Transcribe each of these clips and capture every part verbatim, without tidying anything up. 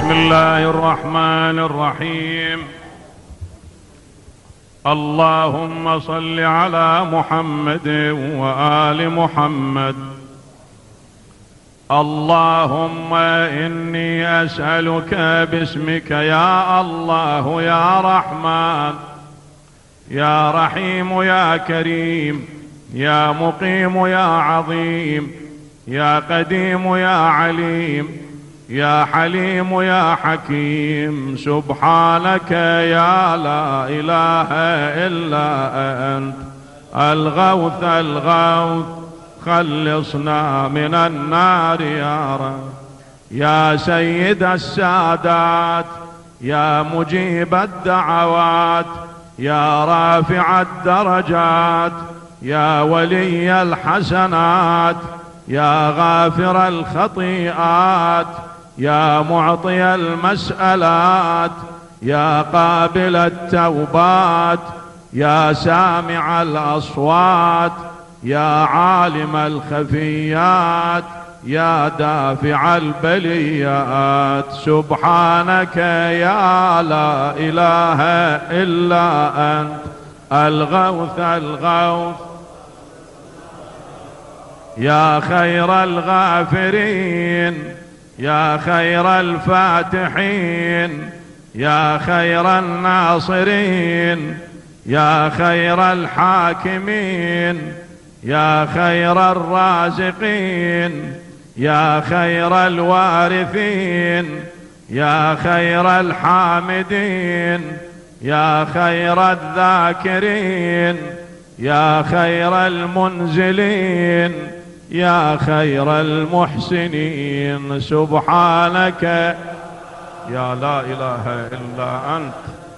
بسم الله الرحمن الرحيم. اللهم صل على محمد وآل محمد. اللهم إني أسألك باسمك يا الله يا رحمن يا رحيم يا كريم يا مقيم يا عظيم يا قديم يا عليم يا حليم يا حكيم، سبحانك يا لا إله إلا أنت الغوث الغوث، خلصنا من النار يا رب. يا سيد السادات يا مجيب الدعوات يا رافع الدرجات يا ولي الحسنات يا غافر الخطيئات يا معطي المسألات يا قابل التوبات يا سامع الأصوات يا عالم الخفيات يا دافع البليات، سبحانك يا لا إله إلا أنت الغوث الغوث. يا خير الغافرين يا خير الفاتحين يا خير الناصرين يا خير الحاكمين يا خير الرازقين يا خير الوارثين يا خير الحامدين يا خير الذاكرين يا خير المنزلين يا خير المحسنين، سبحانك يا لا إله إلا أنت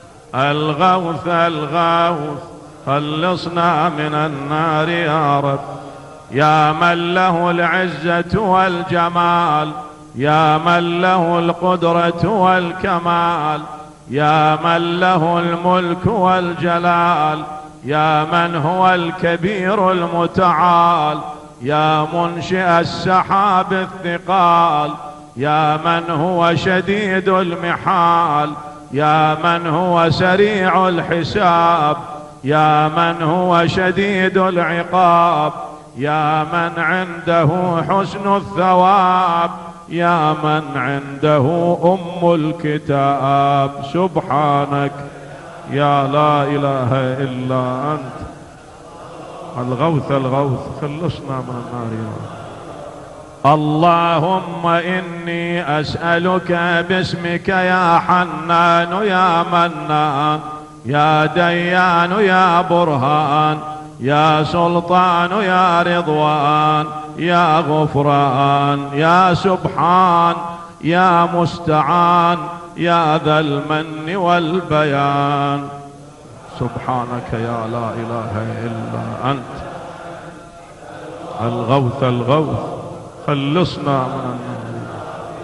الغوث الغوث، خلصنا من النار يا رب. يا من له العزة والجمال يا من له القدرة والكمال يا من له الملك والجلال يا من هو الكبير المتعال يا منشئ السحاب الثقال يا من هو شديد المحال يا من هو سريع الحساب يا من هو شديد العقاب يا من عنده حسن الثواب يا من عنده أم الكتاب، سبحانك يا لا إله إلا أنت الغوث الغوث، خلصنا من النار يا رب. اللهم إني أسألك باسمك يا حنان يا منان يا ديان يا برهان يا سلطان يا رضوان يا غفران يا سبحان يا مستعان يا ذا المن والبيان، سبحانك يا لا إله إلا أنت الغوث الغوث، خلصنا من النار.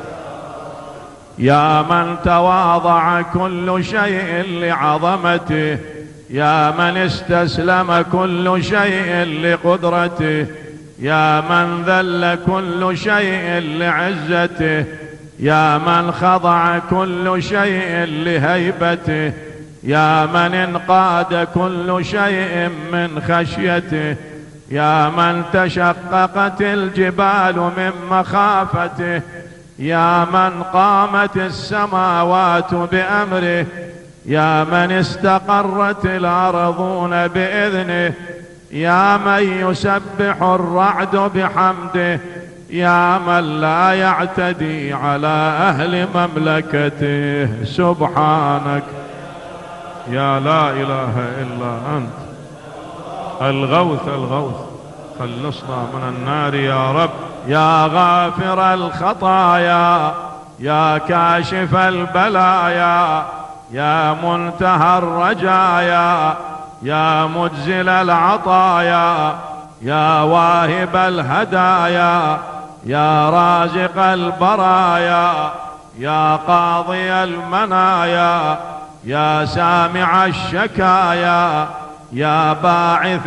يا من تواضع كل شيء لعظمته يا من استسلم كل شيء لقدرته يا من ذل كل شيء لعزته يا من خضع كل شيء لهيبته يا من انقاد كل شيء من خشيته يا من تشققت الجبال من مخافته يا من قامت السماوات بأمره يا من استقرت الأرضون بإذنه يا من يسبح الرعد بحمده يا من لا يعتدي على أهل مملكته، سبحانك يا لا إله إلا أنت الغوث الغوث، خلصنا من النار يا رب. يا غافر الخطايا يا كاشف البلايا يا منتهى الرجايا يا مجزل العطايا يا واهب الهدايا يا رازق البرايا يا قاضي المنايا يا سامع الشكايا يا باعث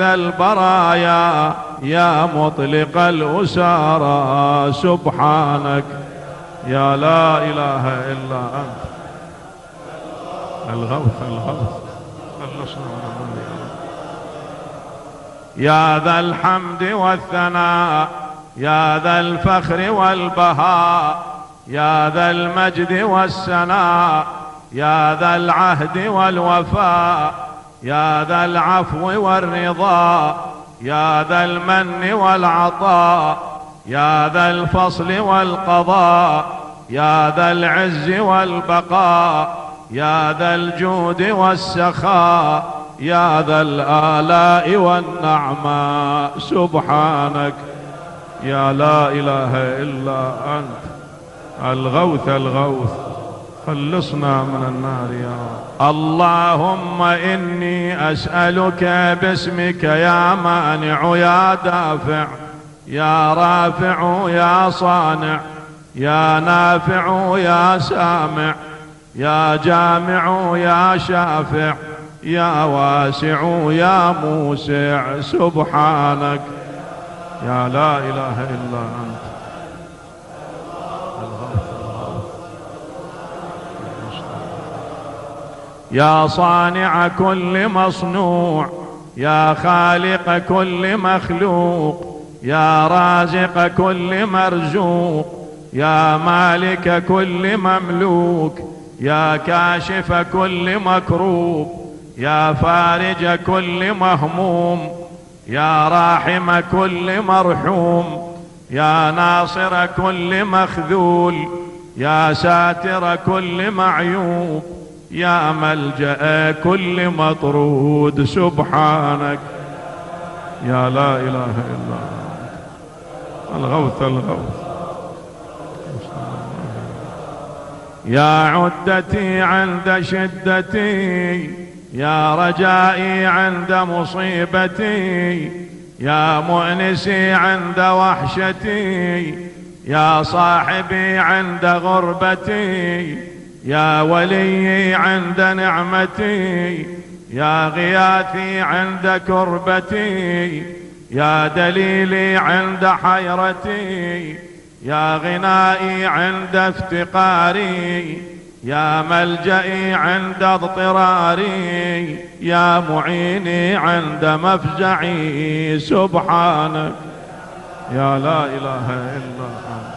البرايا يا مطلق الأسارى، سبحانك يا لا إله إلا أنت الغوث الغوث خلصنا من الدنيا. يا ذا الحمد والثناء يا ذا الفخر والبهاء يا ذا المجد والسناء يا ذا العهد والوفاء يا ذا العفو والرضا يا ذا المن والعطاء يا ذا الفصل والقضاء يا ذا العز والبقاء يا ذا الجود والسخاء يا ذا الآلاء والنعماء. سبحانك يا لا إله إلا أنت الغوث الغوث خلصنا من النار يا رب. اللهم إني أسألك باسمك يا مانع يا دافع يا رافع يا صانع يا نافع يا سامع يا جامع يا شافع يا واسع يا موسع. سبحانك يا لا إله إلا أنت يا صانع كل مصنوع يا خالق كل مخلوق يا رازق كل مرزوق يا مالك كل مملوك يا كاشف كل مكروب يا فارج كل مهموم يا راحم كل مرحوم يا ناصر كل مخذول يا ساتر كل معيوب يا ملجأ كل مطرود. سبحانك يا لا إله إلا أنت الغوث الغوث. يا عدتي عند شدتي يا رجائي عند مصيبتي يا مؤنسي عند وحشتي يا صاحبي عند غربتي يا وليي عند نعمتي يا غياثي عند كربتي يا دليلي عند حيرتي يا غنائي عند افتقاري يا ملجئي عند اضطراري يا معيني عند مفزعي. سبحانك يا لا إله إلا أنت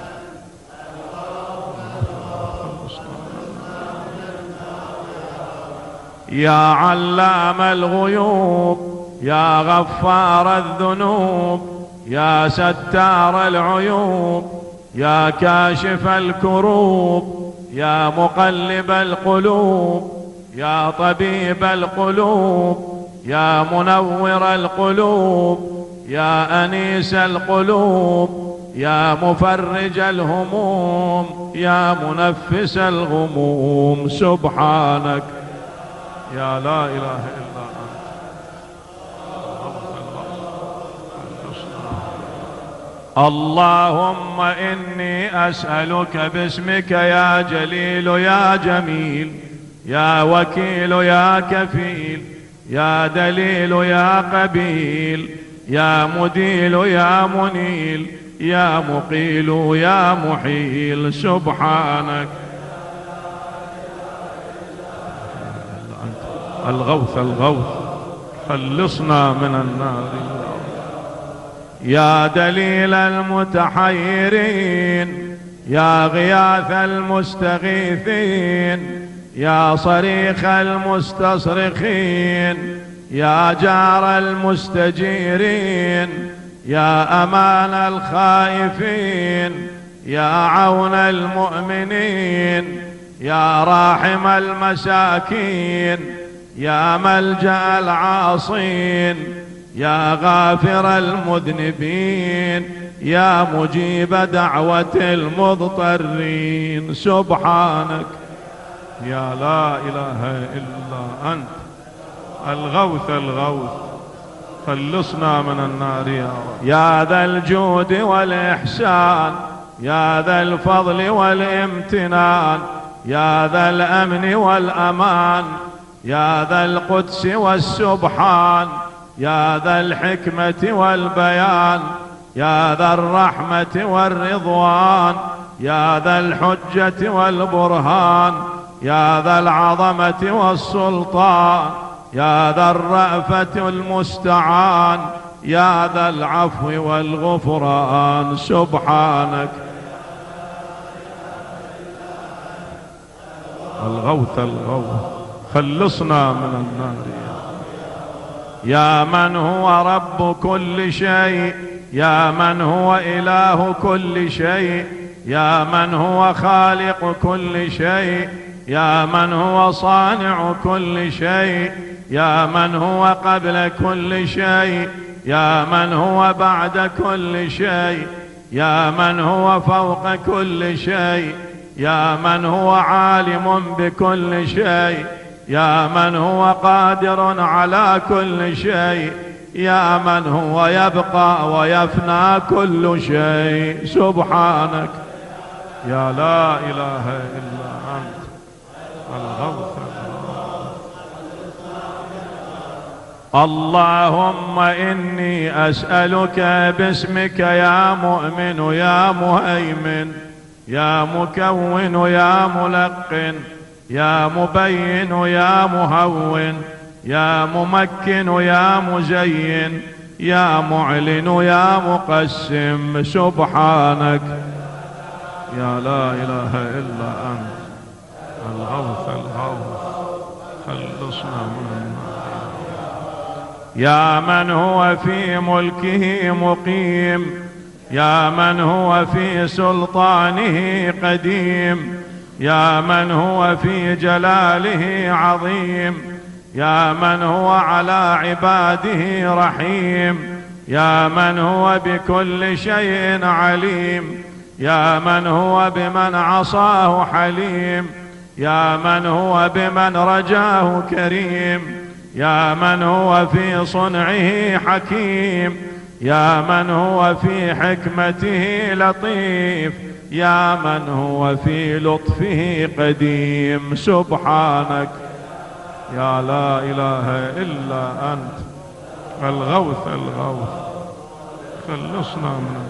يا علام الغيوب يا غفار الذنوب يا ستار العيوب يا كاشف الكروب يا مقلب القلوب يا طبيب القلوب يا منور القلوب يا أنيس القلوب يا مفرج الهموم يا منفس الغموم. سبحانك يا لا إله إلا أنت اللهم إني أسألك باسمك يا جليل يا جميل يا وكيل يا كفيل يا دليل يا قبيل يا مديل يا منيل يا مقيل يا محيل. سبحانك الغوث الغوث خلصنا من النار يا دليل المتحيرين يا غياث المستغيثين يا صريخ المستصرخين يا جار المستجيرين يا أمان الخائفين يا عون المؤمنين يا راحم المساكين يا ملجأ العاصين يا غافر المذنبين يا مجيب دعوة المضطرين. سبحانك يا لا إله إلا أنت الغوث الغوث خلصنا من النار يا رب. يا ذا الجود والإحسان يا ذا الفضل والامتنان يا ذا الأمن والأمان يا ذا القدس والسبحان يا ذا الحكمة والبيان يا ذا الرحمة والرضوان يا ذا الحجة والبرهان، يا ذا العظمة والسلطان، يا ذا الرأفة المستعان، يا ذا العفو والغفران. سبحانك الغوث الغوث خلصنا من النار. يا من هو رب كل شيء، يا من هو إله كل شيء، يا من هو خالق كل شيء، يا من هو صانع كل شيء، يا من هو قبل كل شيء، يا من هو بعد كل شيء، يا من هو فوق كل شيء، يا من هو عالم بكل شيء، يا من هو قادر على كل شيء، يا من هو يبقى ويفنى كل شيء. سبحانك يا لا إله إلا أنت الغوث. اللهم إني أسألك باسمك يا مؤمن يا مهيمن يا مكون يا ملقن يا مبين يا مهون يا ممكن يا مزين يا معلن يا مقسم. سبحانك يا لا إله إلا أنت الغوث الغوث خلصنا من النار. يا من هو في ملكه مقيم، يا من هو في سلطانه قديم، يا من هو في جلاله عظيم، يا من هو على عباده رحيم، يا من هو بكل شيء عليم، يا من هو بمن عصاه حليم، يا من هو بمن رجاه كريم، يا من هو في صنعه حكيم، يا من هو في حكمته لطيف، يا من هو في لطفه قديم. سبحانك يا لا إله إلا أنت الغوث الغوث خلصنا من.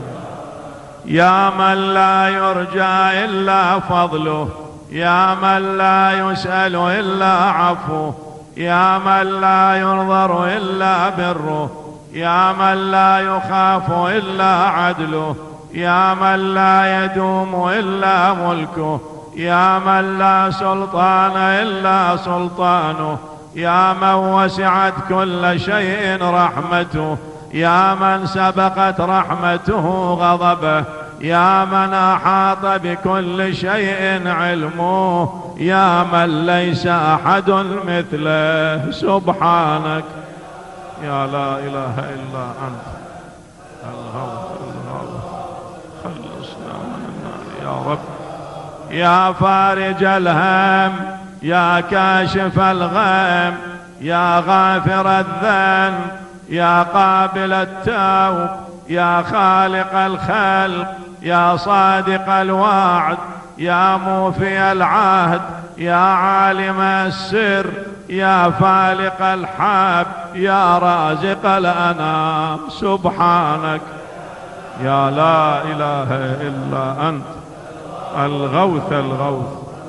يا من لا يرجى إلا فضله، يا من لا يسأل إلا عفوه، يا من لا ينظر إلا بره، يا من لا يخاف إلا عدله، يا من لا يدوم إلا ملكه، يا من لا سلطان إلا سلطانه، يا من وسعت كل شيء رحمته، يا من سبقت رحمته غضبه، يا من أحاط بكل شيء علمه، يا من ليس أحد مثله. سبحانك يا لا إله إلا أنت الغوث الغوث خلصنا من النار يا رب. يا فارج الهم، يا كاشف الغم، يا غافر الذنب، يا قابل التوب، يا خالق الخلق، يا صادق الوعد، يا موفي العهد، يا عالم السر، يا فالق الحب، يا رازق الأنام. سبحانك يا لا إله إلا أنت الغوث الغوث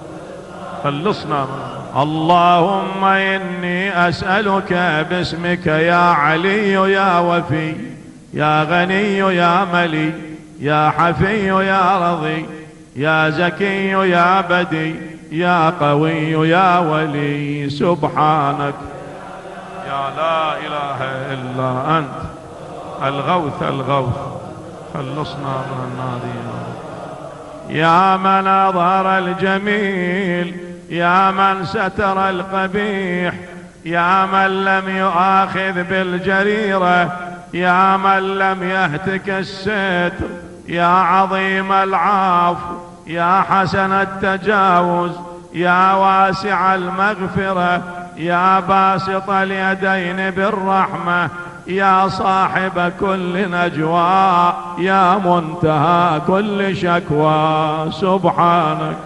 خلصنا من. اللهم إني أسألك باسمك يا علي يا وفي يا غني يا ملي يا حفي يا رضي يا زكي يا بدي يا قوي يا ولي. سبحانك يا لا إله إلا أنت الغوث الغوث خلصنا من النار. يا من أظهر الجميل، يا من ستر القبيح، يا من لم يؤاخذ بالجريرة، يا من لم يهتك الستر، يا عظيم العفو، يا حسن التجاوز، يا واسع المغفرة، يا باسط اليدين بالرحمة، يا صاحب كل نجوى، يا منتهى كل شكوى. سبحانك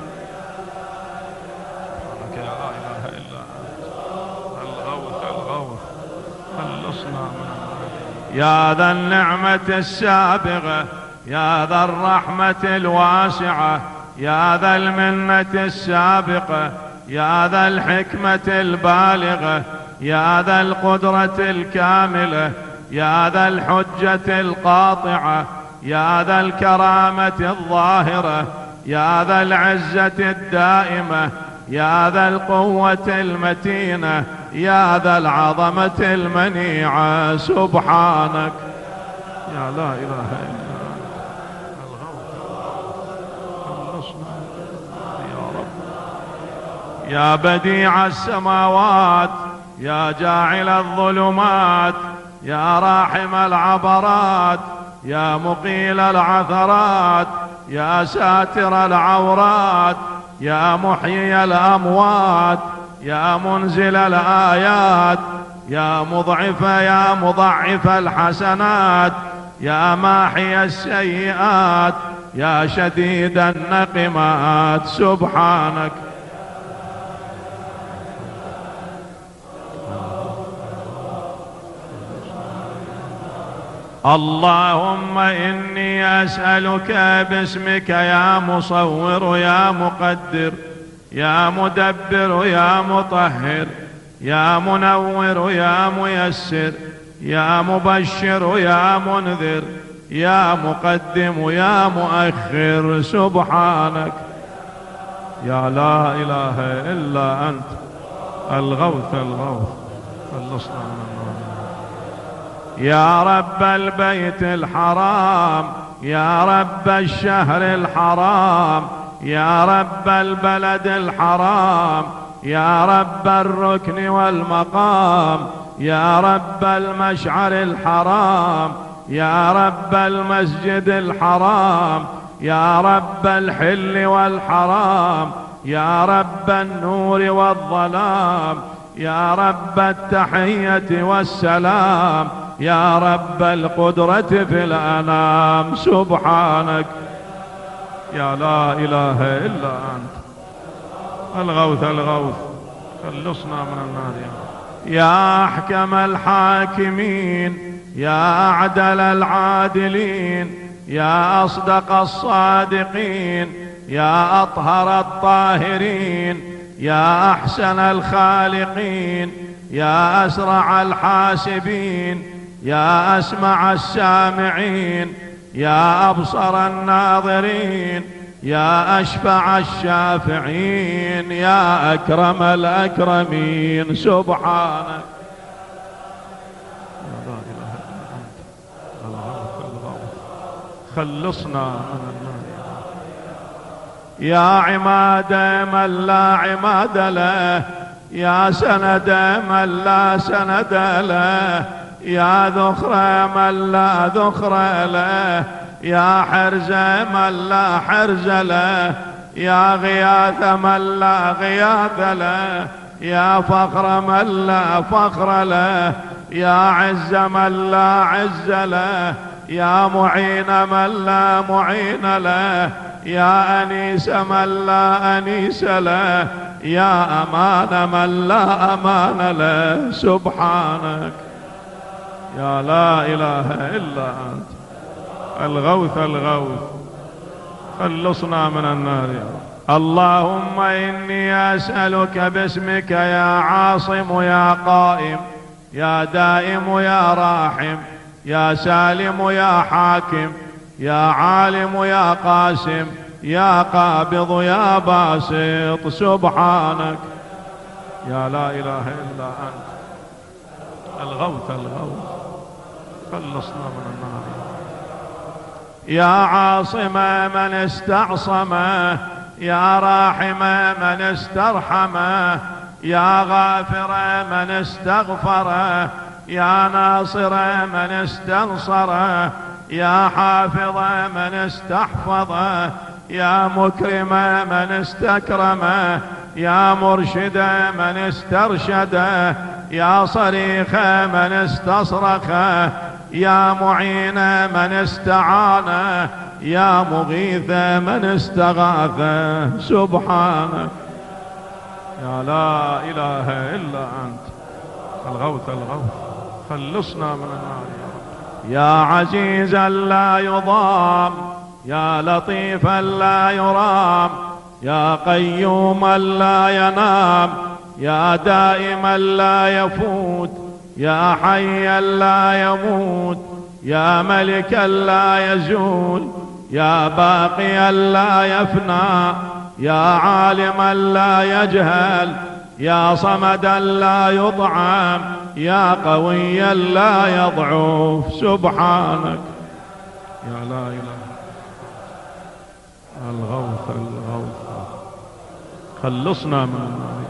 يا لا إله إلا أنت الغوث الغوث خلصنا من. يا ذا النعمة السابغة، يا ذا الرحمة الواسعة، يا ذا المنة السابقة، يا ذا الحكمة البالغة، يا ذا القدرة الكاملة، يا ذا الحجة القاطعة، يا ذا الكرامة الظاهرة، يا ذا العزة الدائمة، يا ذا القوة المتينة، يا ذا العظمة المنيعة. سبحانك يا لا إله إلا يا رب. يا بديع السماوات، يا جاعل الظلمات، يا راحم العبرات، يا مقيل العثرات، يا ساتر العورات، يا محيي الأموات، يا منزل الآيات، يا مضعف يا مضعف الحسنات، يا ماحي السيئات، يا شديد النقمات. سبحانك اللهم إني أسألك باسمك يا مصور يا مقدر يا مدبر يا مطهر يا منور يا ميسر يا مبشر يا منذر يا مقدم يا مؤخر. سبحانك يا لا إله إلا أنت الغوث الغوث خلصنا من النار. يا رب البيت الحرام، يا رب الشهر الحرام، يا رب البلد الحرام، يا رب الركن والمقام، يا رب المشعر الحرام، يا رب المسجد الحرام، يا رب الحل والحرام، يا رب النور والظلام، يا رب التحية والسلام، يا رب القدرة في الأنام. سبحانك يا لا إله إلا أنت الغوث الغوث خلصنا من النار. يا أحكم الحاكمين، يا أعدل العادلين، يا أصدق الصادقين، يا أطهر الطاهرين، يا أحسن الخالقين، يا أسرع الحاسبين، يا أسمع السامعين، يا أبصر الناظرين، يا أشفع الشافعين، يا أكرم الأكرمين. سبحانك لا إله إلا أنت الغوث الغوث خلصنا من النار. يا عماد من لا عماد له، يا سند من لا سند له، يا ذخر من لا ذخر له، يا حرز من لا حرز له، يا غياث من لا غياث له، يا فخر من لا فخر له، يا عز من لا عز له، يا معين من لا معين له، يا أنيس من لا أنيس له، يا أمان من لا أمان له. سبحانك يا لا إله إلا أنت الغوث الغوث خلصنا من النار. اللهم إني أسألك باسمك يا عاصم يا قائم يا دائم يا راحم يا سالم يا حاكم يا عالم يا قاسم يا قابض يا باسط. سبحانك يا لا إله إلا أنت الغوث الغوث خلصنا من النار. يا عاصم من استعصم، يا راحم من استرحم، يا غافر من استغفر، يا ناصر من استنصر، يا حافظ من استحفظ، يا مكرم من استكرم، يا مرشد من استرشد، يا صريخ من استصرخ، يا معين من استعان، يا مغيث من استغاث. سبحانك يا لا إله إلا أنت الغوث الغوث خلصنا من النار يا رب. يا عزيزا لا يضام، يا لطيفا لا يرام، يا قيوما لا ينام، يا دائما لا يفوت، يا حيا لا يموت، يا ملكا لا يزول، يا باقيا لا يفنى، يا عالما لا يجهل، يا صمدا لا يطعم، يا قويا لا يضعف. سبحانك يا لا إله. الغوث الغوث خلصنا من النار.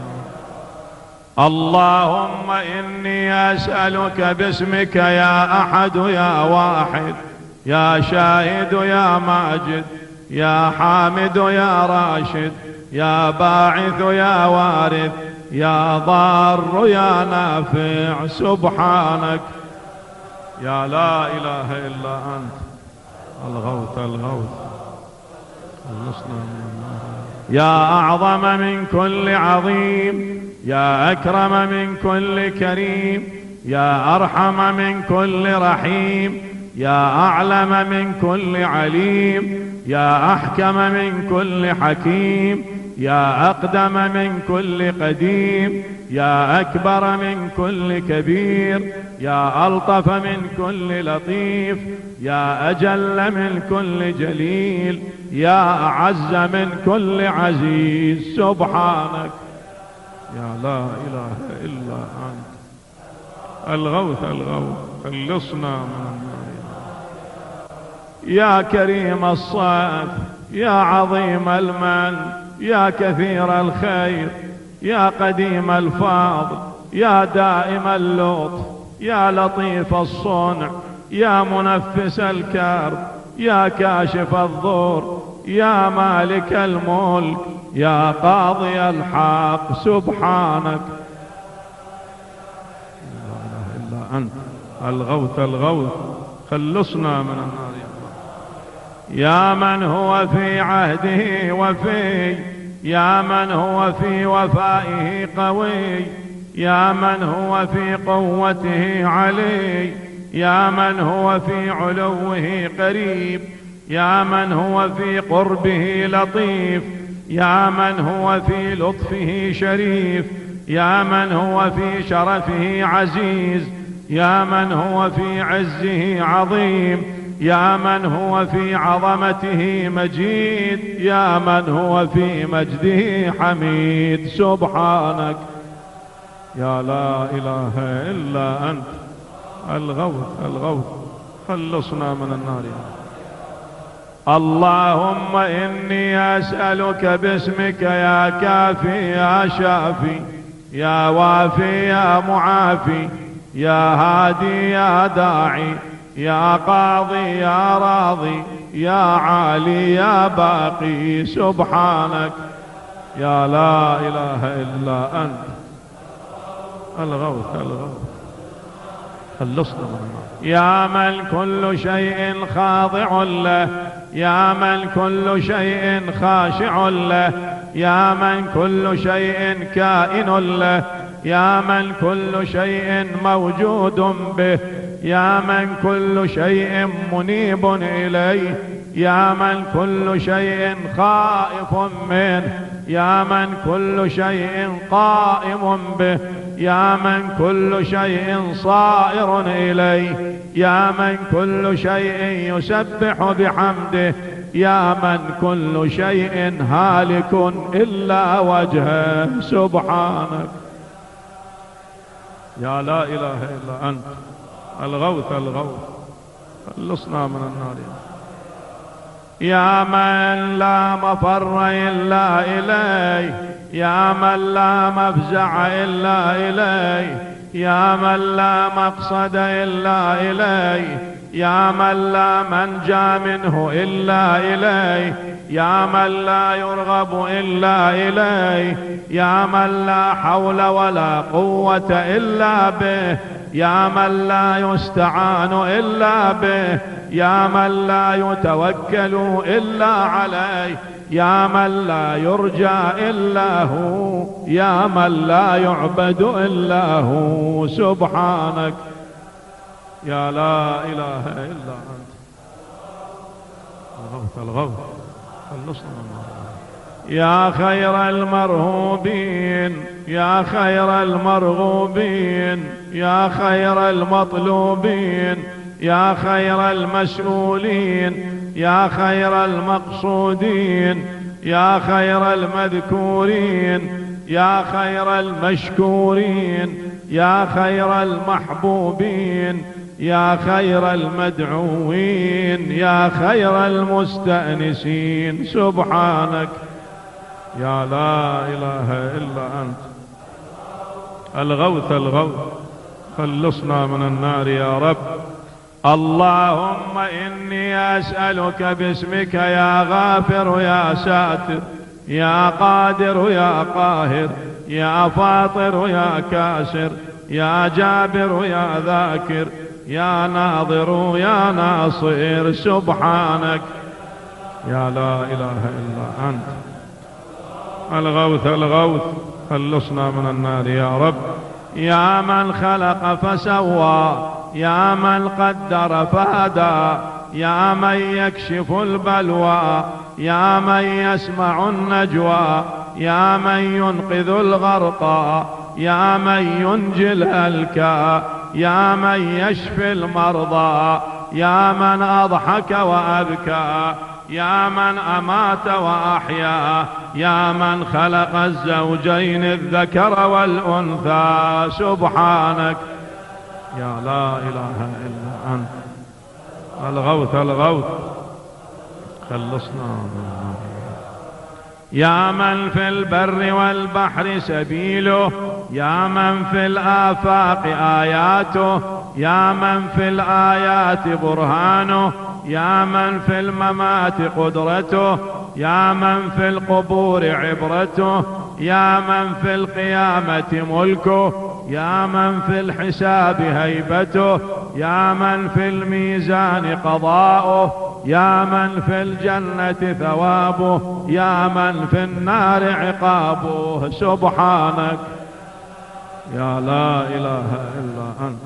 اللهم إني أسألك باسمك يا أحد يا واحد، يا شاهد يا ماجد، يا حامد يا راشد، يا باعث يا وارث، يا ضار يا نافع. سبحانك يا لا إله إلا أنت. الغوث الغوث خلصنا من النار. يا أعظم من كل عظيم، يا أكرم من كل كريم، يا أرحم من كل رحيم، يا أعلم من كل عليم، يا أحكم من كل حكيم، يا أقدم من كل قديم، يا أكبر من كل كبير، يا ألطف من كل لطيف، يا أجل من كل جليل، يا أعز من كل عزيز. سبحانك يا لا إله إلا أنت. الغوث الغوث خلصنا من النار. يا كريم الصف، يا عظيم المن، يا كثير الخير، يا قديم الفاضل، يا دائم اللطف، يا لطيف الصنع، يا منفس الكرب، يا كاشف الضر، يا مالك الملك، يا قاضي الحق. سبحانك لا إله إلا أنت. الغوث الغوث خلصنا من النار. يا من هو في عهده وفي، يا من هو في وفائه قوي، يا من هو في قوته علي، يا من هو في علوه قريب، يا من هو في قربه لطيف، يا من هو في لطفه شريف، يا من هو في شرفه عزيز، يا من هو في عزه عظيم، يا من هو في عظمته مجيد، يا من هو في مجده حميد. سبحانك يا لا إله إلا أنت. الغوث الغوث خلصنا من النار. اللهم إني أسألك باسمك يا كافي يا شافي، يا وافي يا معافي، يا هادي يا داعي، يا قاضي يا راضي، يا عالي يا باقي. سبحانك يا لا إله إلا أنت. الغوث الغوث خلصنا من النار. يا من كل شيء خاضع له، يا من كل شيء خاشع له، يا من كل شيء كائن له، يا من كل شيء موجود به، يا من كل شيء منيب إليه، يا من كل شيء خائف منه، يا من كل شيء قائم به، يا من كل شيء صائر إليه، يا من كل شيء يسبح بحمده، يا من كل شيء هالك إلا وجهه. سبحانك يا لا إله إلا أنت. الغوث الغوث خلصنا من النار. يا من لا مفر إلا إليه، يا من لا مفزع إلا إليه، يا من لا مقصد إلا إليه، يا من لا منجى منه إلا إليه، يا من لا يرغب إلا إليه، يا من لا حول ولا قوة إلا به، يا من لا يستعان إلا به، يا من لا يتوكل إلا عليه، يا من لا يرجى إلا هو، يا من لا يعبد إلا هو. سبحانك يا لا إله إلا أنت. الغوث الغوث خلصنا من النار. يا خير المرهوبين، يا خير المرغوبين، يا خير المطلوبين، يا خير المسؤولين، يا خير المقصودين، يا خير المذكورين، يا خير المشكورين، يا خير المحبوبين، يا خير المدعوين، يا خير المستأنسين. سبحانك يا لا إله إلا أنت. الغوث الغوث خلصنا من النار يا رب. اللهم إني أسألك باسمك يا غافر يا ساتر، يا قادر يا قاهر، يا فاطر يا كاسر، يا جابر يا ذاكر، يا ناظر يا ناصر. سبحانك يا لا إله إلا أنت. الغوث الغوث خلصنا من النار يا رب. يا من خلق فسوى، يا من قدر فهدى، يا من يكشف البلوى، يا من يسمع النجوى، يا من ينقذ الغرقى، يا من ينجي الهلكى، يا من يشفي المرضى، يا من أضحك وأبكى، يا من أمات وأحيا، يا من خلق الزوجين الذكر والأنثى. سبحانك يا لا إله إلا أنت. الغوث الغوث خلصنا. يا من في البر والبحر سبيله، يا من في الآفاق آياته، يا من في الآيات برهانه، يا من في الممات قدرته، يا من في القبور عبرته، يا من في القيامة ملكه، يا من في الحساب هيبته، يا من في الميزان قضاؤه، يا من في الجنة ثوابه، يا من في النار عقابه. سبحانك يا لا إله إلا أنت.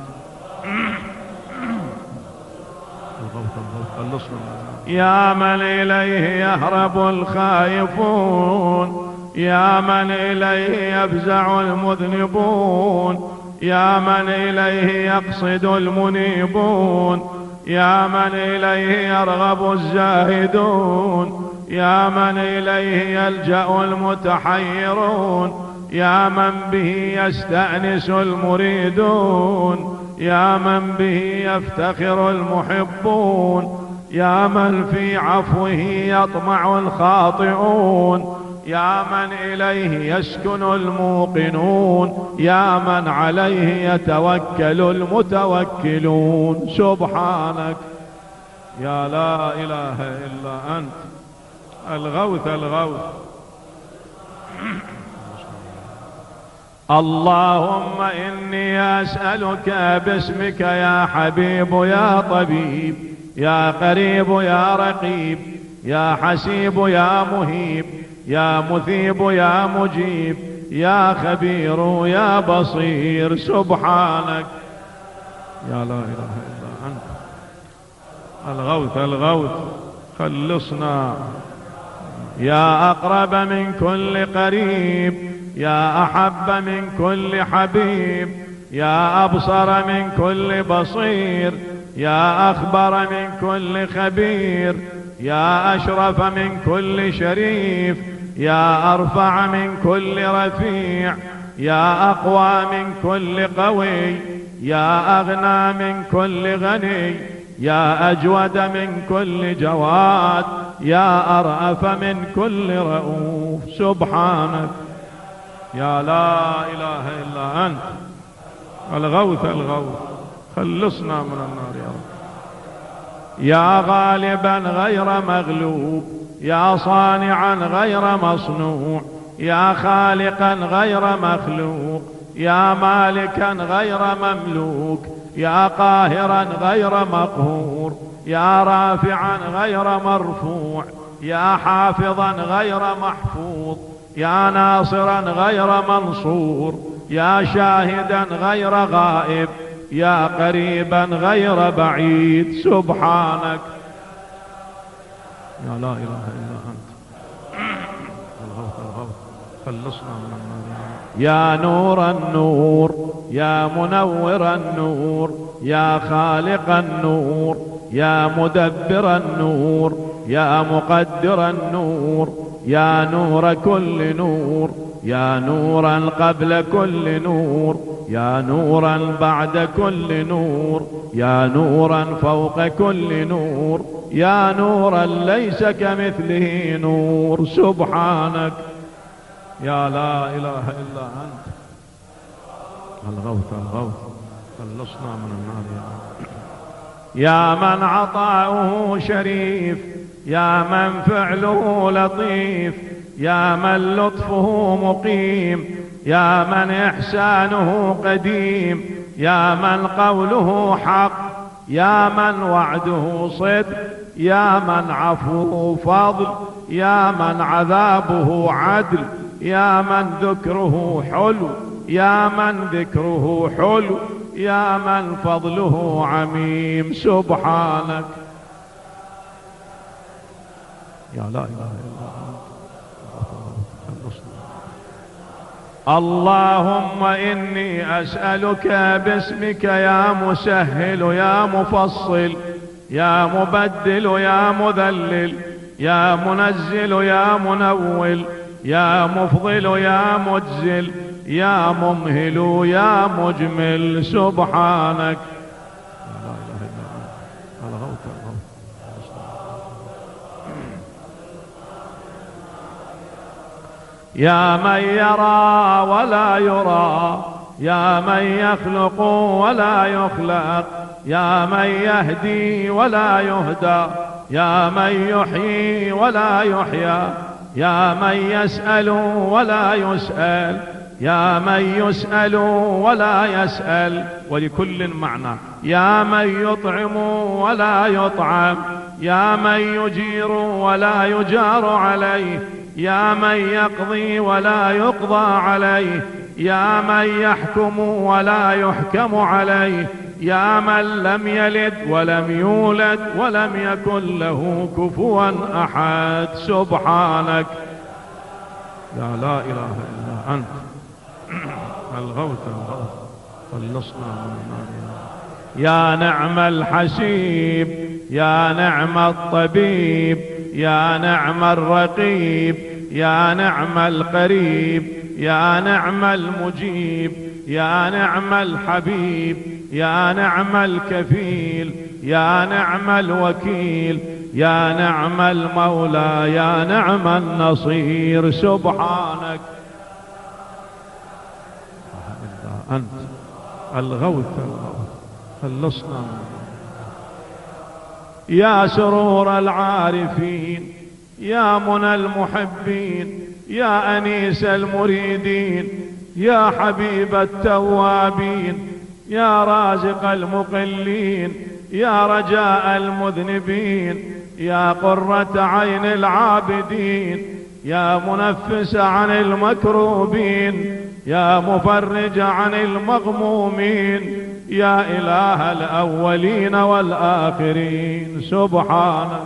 يا من إليه يهرب الخائفون، يا من إليه يفزع المذنبون، يا من إليه يقصد المنيبون، يا من إليه يرغب الزاهدون، يا من إليه يلجأ المتحيرون، يا من به يستأنس المريدون، يا من به يفتخر المحبون، يا من في عفوه يطمع الخاطئون، يا من إليه يسكن الموقنون، يا من عليه يتوكل المتوكلون. سبحانك يا لا إله إلا أنت. الغوث الغوث. اللهم إني أسألك باسمك يا حبيب يا طبيب، يا قريب يا رقيب، يا حسيب يا مهيب، يا مثيب يا مجيب، يا خبير يا بصير. سبحانك يا لا إله إلا أنت. الغوث الغوث خلصنا. يا أقرب من كل قريب، يا أحب من كل حبيب، يا أبصر من كل بصير، يا أخبر من كل خبير، يا أشرف من كل شريف، يا أرفع من كل رفيع، يا أقوى من كل قوي، يا أغنى من كل غني، يا أجود من كل جواد، يا أرأف من كل رؤوف. سبحانك يا لا إله إلا أنت. الغوث الغوث خلصنا من النار يا رب. يا غالبا غير مغلوب، يا صانعا غير مصنوع، يا خالقا غير مخلوق، يا مالكا غير مملوك، يا قاهرا غير مقهور، يا رافعا غير مرفوع، يا حافظا غير محفوظ، يا ناصرا غير منصور، يا شاهدا غير غائب، يا قريبا غير بعيد سبحانك. يا لا إله إلا أنت الغوث الغوث خلصنا من النار. يا نور النور يا منور النور يا خالق النور يا مدبر النور يا مقدر النور يا نور كل نور يا نورا قبل كل نور يا نورا بعد كل نور يا نورا فوق كل نور يا نورا ليس كمثله نور سبحانك. يا لا إله إلا أنت الغوث الغوث خلصنا من النار. يا يا من عطاؤه شريف يا من فعله لطيف يا من لطفه مقيم يا من إحسانه قديم يا من قوله حق يا من وعده صدق يا من عفوه فضل يا من عذابه عدل يا من ذكره حلو يا من ذكره حلو يا من فضله عميم سبحانك. يا لا إله إلا أنت. اللهم إني أسألك باسمك يا مسهل يا مفصل يا مبدل يا مذلل يا منزل يا منول يا مفضل يا مجزل يا ممهل يا مجمل سبحانك. يا من يرى ولا يرى يا من يخلق ولا يخلق يا من يهدي ولا يهدى يا من يحيي ولا يحيى يا من يسأل ولا يسأل يا من يسأل ولا يسأل ولكل معنى يا من يطعم ولا يطعم يا من يجير ولا يجار عليه يا من يقضي ولا يقضى عليه يا من يحكم ولا يحكم عليه يا من لم يلد ولم يولد ولم يكن له كفوا أحد سبحانك. يا لا إله إلا أنت الغوث الغوث خلصنا من النار. يا نعم الحسيب يا نعم الطبيب يا نعم الرقيب يا نعم القريب يا نعم المجيب يا نعم الحبيب يا نعم الكفيل يا نعم الوكيل يا نعم المولى يا نعم النصير سبحانك. أنت الغوث الغوث خلصنا. يا سرور العارفين يا منى المحبين يا أنيس المريدين يا حبيب التوابين يا رازق المقلين يا رجاء المذنبين يا قرة عين العابدين يا منفس عن المكروبين يا مفرج عن المغمومين يا إله الأولين والآخرين سبحانك.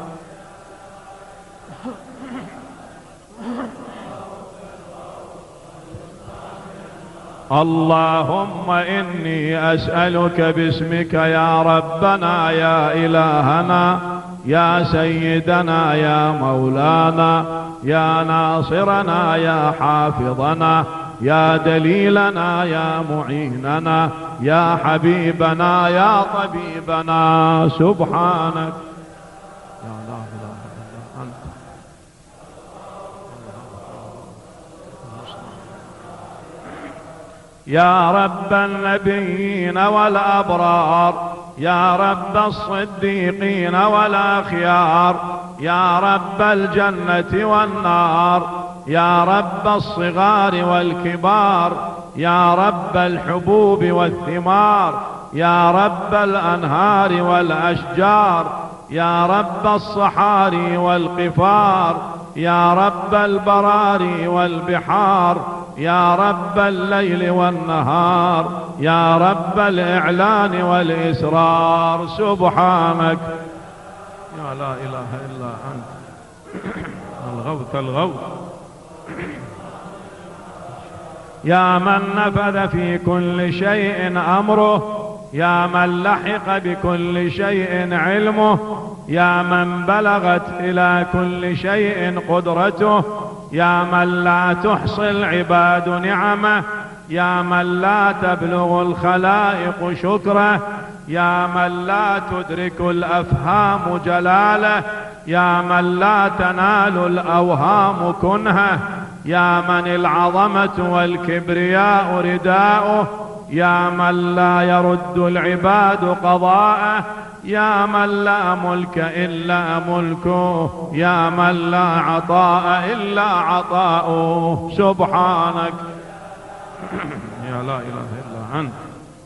اللهم إني أسألك باسمك يا ربنا يا إلهنا يا سيدنا يا مولانا يا ناصرنا يا حافظنا يا دليلنا يا معيننا يا حبيبنا يا طبيبنا سبحانك. يا لا إله إلا أنت. يا رب النبيين والأبرار يا رب الصديقين والأخيار يا رب الجنة والنار يا رب الصغار والكبار يا رب الحبوب والثمار يا رب الأنهار والأشجار يا رب الصحاري والقفار يا رب البراري والبحار يا رب الليل والنهار، يا رب الإعلان والإسرار. سبحانك يا لا إله إلا أنت. الغوث الغوث. يا من نفذ في كل شيء أمره، يا من لحق بكل شيء علمه، يا من بلغت إلى كل شيء قدرته، يا من لا تحصي العباد نعمه، يا من لا تبلغ الخلائق شكره، يا من لا تدرك الأفهام جلاله، يا من لا تنال الأوهام كنهه، يا من العظمة والكبرياء رداؤه، يا من لا يرد العباد قضاءه، يا من لا ملك إلا ملكه، يا من لا عطاء إلا عطاؤه. سبحانك يا لا إله إلا أنت.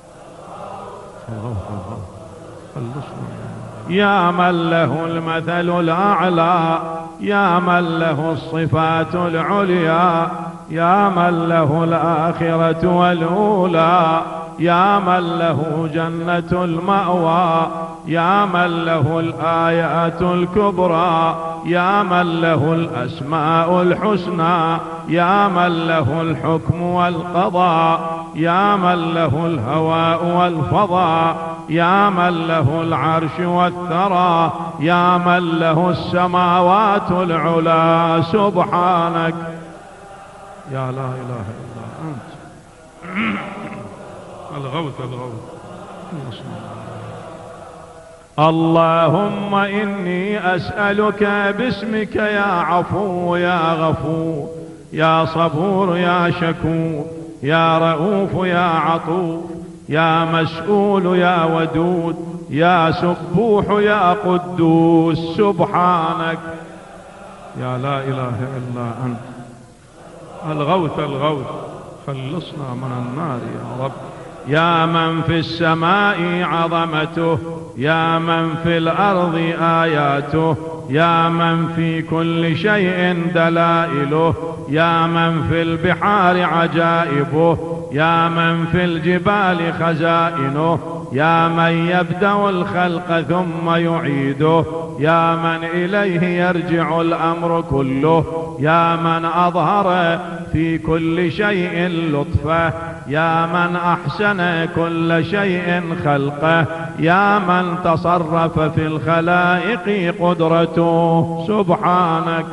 يا من له المثل الأعلى، يا من له الصفات العليا، يا من له الآخرة والأولى، يا من له جنة المأوى، يا من له الآيات الكبرى، يا من له الأسماء الحسنى، يا من له الحكم والقضاء، يا من له الهواء والفضاء، يا من له العرش والثرى، يا من له السماوات العلا. سبحانك يا لا إله إلا أنت. الغوث الغوث. اللهم إني أسألك باسمك يا عفو يا غفور، يا صبور يا شكور، يا رؤوف يا عطوف، يا مسؤول يا ودود، يا سبوح يا قدوس. سبحانك يا لا إله إلا أنت. الغوث الغوث. خلصنا من النار يا رب. يا من في السماء عظمته، يا من في الأرض آياته، يا من في كل شيء دلائله، يا من في البحار عجائبه، يا من في الجبال خزائنه، يا من يبدأ الخلق ثم يعيده، يا من إليه يرجع الأمر كله، يا من أظهر في كل شيء لطفه، يا من أحسن كل شيء خلقه، يا من تصرف في الخلائق قدرته. سبحانك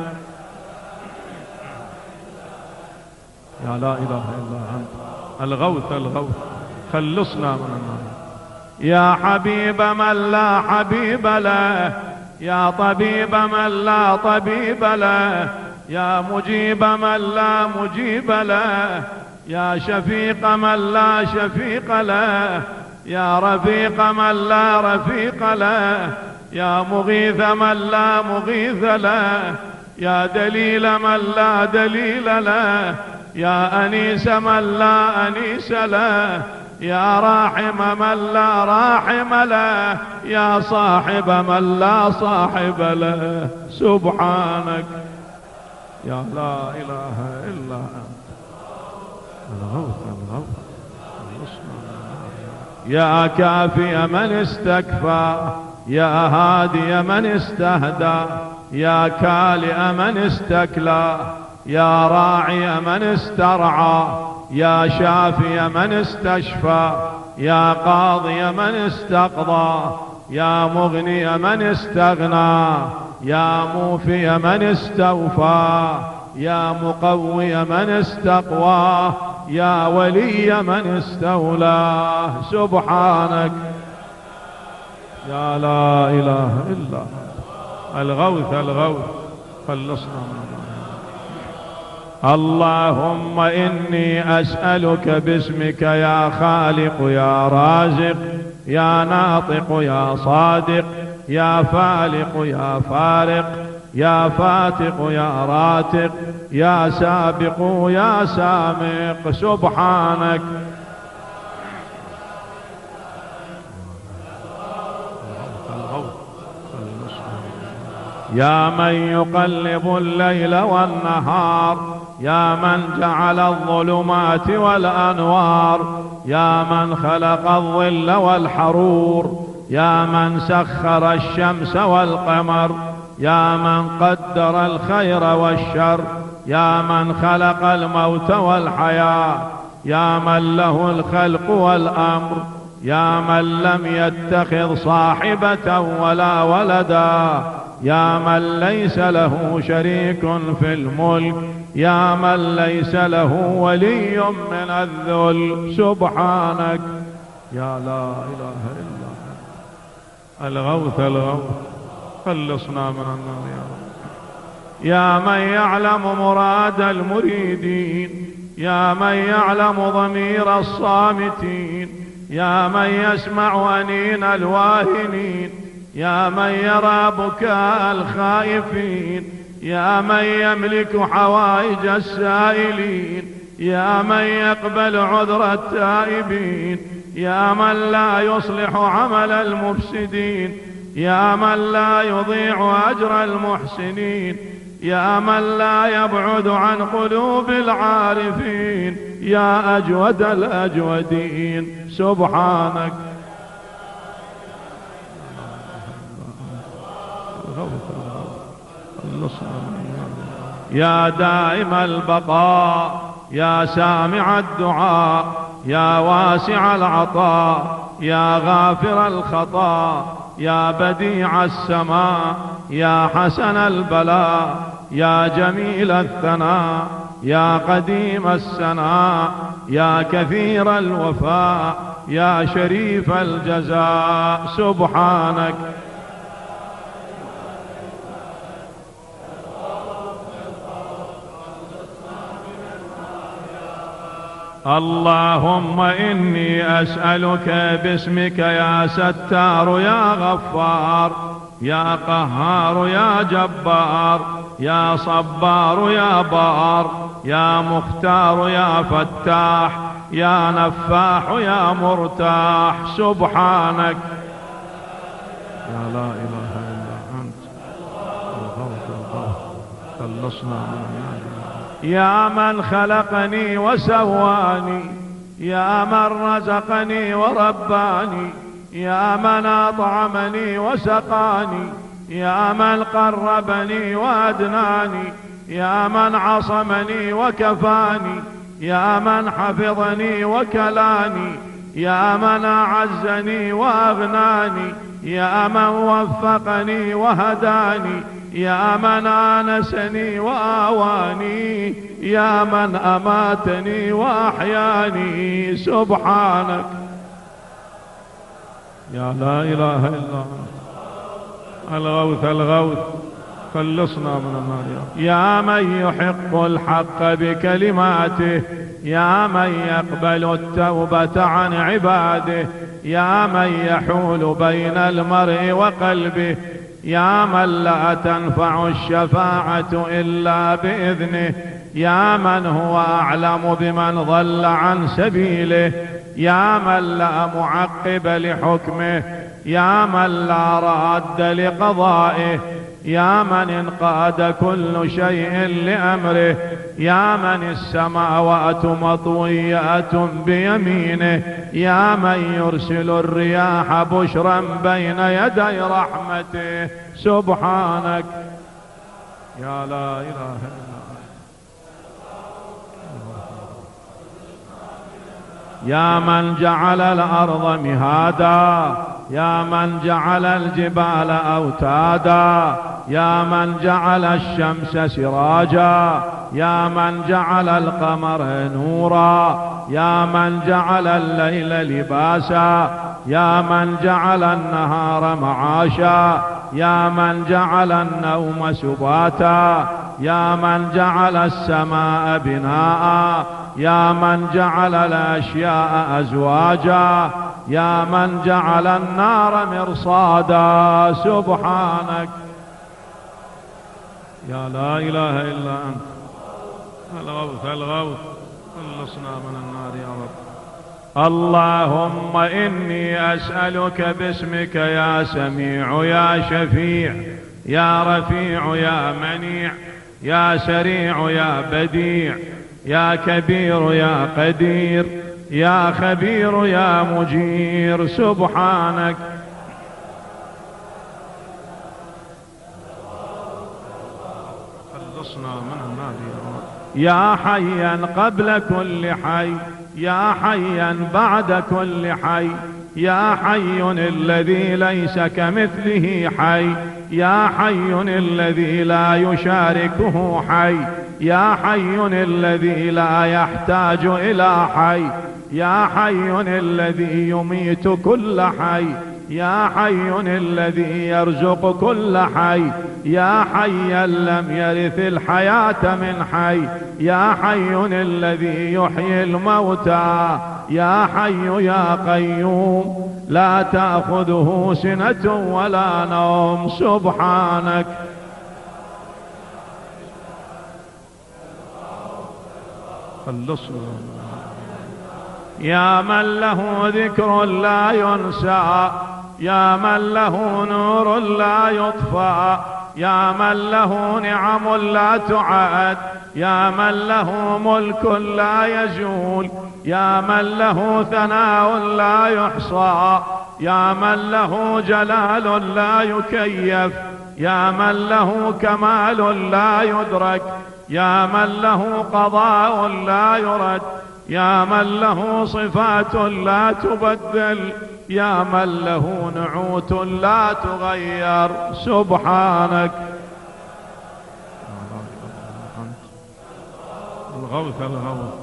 يا لا إله إلا أنت. الغوث الغوث. خلصنا من النار. يا حبيب من لا حبيب له، يا طبيب من لا طبيب له، يا مجيب من لا مجيب له، يا شفيق من لا شفيق له، يا رفيق من لا رفيق له، يا مغيث من لا مغيث له، يا دليل من لا دليل له، يا أنيس من لا أنيس له، يا راحم من لا راحم له، يا صاحب من لا صاحب له. سبحانك يا لا إله إلا أنت. الغوث الغوث. يا كافي من استكفى، يا هادي من استهدى، يا كالئ من استكلى، يا راعي من استرعى، يا شافي من استشفى، يا قاضي من استقضى، يا مغني من استغنى، يا موفي من استوفى، يا مقوي من استقوى، يا ولي من استولى. سبحانك يا لا إله إلا أنت. الغوث الغوث. خلصنا من النار. اللهم إني أسألك باسمك يا خالق يا رازق، يا ناطق يا صادق، يا فالق يا فارق، يا فاتق يا راتق، يا سابق يا سامق. سبحانك يا من يقلب الليل والنهار، يا من جعل الظلمات والأنوار، يا من خلق الظل والحرور، يا من سخر الشمس والقمر، يا من قدر الخير والشر، يا من خلق الموت والحياة، يا من له الخلق والأمر، يا من لم يتخذ صاحبة ولا ولدا، يا من ليس له شريك في الملك، يا من ليس له ولي من الذل. سبحانك يا لا إله إلا أنت الغوث الغوث، خلصنا من النار يا رب. يا من يعلم مراد المريدين، يا من يعلم ضمير الصامتين، يا من يسمع أنين الواهنين، يا من يرى بكاء الخائفين، يا من يملك حوائج السائلين، يا من يقبل عذر التائبين، يا من لا يصلح عمل المفسدين، يا من لا يضيع أجر المحسنين، يا من لا يبعد عن قلوب العارفين، يا أجود الأجودين. سبحانك يا دائم البقاء، يا سامع الدعاء، يا واسع العطاء، يا غافر الخطا، يا بديع السماء، يا حسن البلاء، يا جميل الثناء، يا قديم السناء، يا كثير الوفاء، يا شريف الجزاء. سبحانك اللهم إني أسألك باسمك يا ستار يا غفار، يا قهار يا جبار، يا صبار يا بار، يا مختار يا فتاح، يا نفاح يا مرتاح. سبحانك يا لا إله إلا أنت الغوث الغوث، خلصنا من النار. يا من خلقني وسواني، يا من رزقني ورباني، يا من أطعمني وسقاني، يا من قربني وأدناني، يا من عصمني وكفاني، يا من حفظني وكلاني، يا من أعزني وأغناني، يا من وفقني وهداني، يا من آنسني وآواني، يا من أماتني وأحياني. سبحانك يا لا إله إلا أنت الغوث الغوث، خلصنا من النار. يا من يحق الحق بكلماته، يا من يقبل التوبة عن عباده، يا من يحول بين المرء وقلبه، يا من لا تنفع الشفاعة إلا بإذنه، يا من هو أعلم بمن ضل عن سبيله، يا من لا معقب لحكمه، يا من لا راد لقضائه، يا من انقاد كل شيء لأمره، يا من السماوات مطويات بيمينه، يا من يرسل الرياح بشرا بين يدي رحمته. سبحانك يا لا إله إلا أنت يا من جعل الأرض مهادا، يا من جعل الجبال أوتادا، يا من جعل الشمس سراجا، يا من جعل القمر نورا، يا من جعل الليل لباسا، يا من جعل النهار معاشا، يا من جعل النوم سباتا، يا من جعل السماء بناء، يا من جعل الأشياء أزواجا، يا من جعل النار مرصادا. سبحانك يا لا إله إلا أنت الغوث الغوث، خلصنا من النار يا رب. اللهم إني أسألك باسمك يا سميع يا شفيع يا رفيع يا منيع يا سريع يا بديع، يا كبير يا قدير، يا خبير يا مجير سبحانك. خلصنا من النار يا حيا قبل كل حي، يا حيا بعد كل حي، يا حي الذي ليس كمثله حي، يا حي الذي لا يشاركه حي، يا حي الذي لا يحتاج إلى حي، يا حي الذي يميت كل حي، يا حي الذي يرزق كل حي، يا حيا لم يرث الحياة من حي، يا حي الذي يحيي الموتى، يا حي يا قيوم لا تأخذه سنة ولا نوم سبحانك. خلصنا. يا من له ذكر لا ينسى، يا من له نور لا يطفى، يا من له نعم لا تعد، يا من له ملك لا يزول، يا من له ثناء لا يحصى، يا من له جلال لا يكيف، يا من له كمال لا يدرك، يا من له قضاء لا يرد، يا من له صفات لا تبدل، يا من له نعوت لا تغير سبحانك. الغوث الغوث